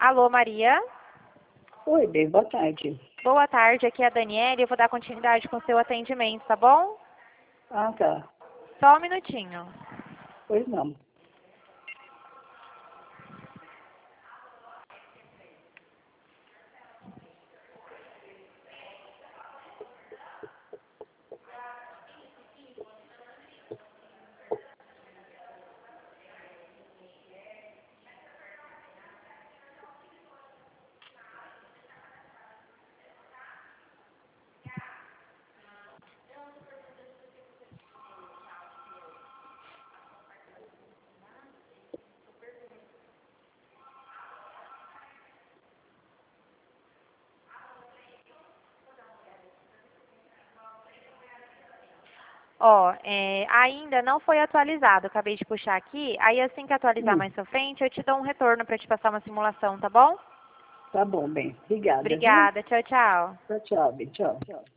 Alô, Maria? Oi, bem, boa tarde. Boa tarde, aqui é a Daniela e eu vou dar continuidade com o seu atendimento, tá bom? Ah, tá. Só um minutinho. Pois não. Ó, ainda não foi atualizado, acabei de puxar aqui. Aí assim que atualizar mais pra frente, eu te dou um retorno para te passar uma simulação, tá bom? Tá bom, bem. Obrigada, viu? Obrigada, tchau, tchau. Tchau, tchau, bem. Tchau.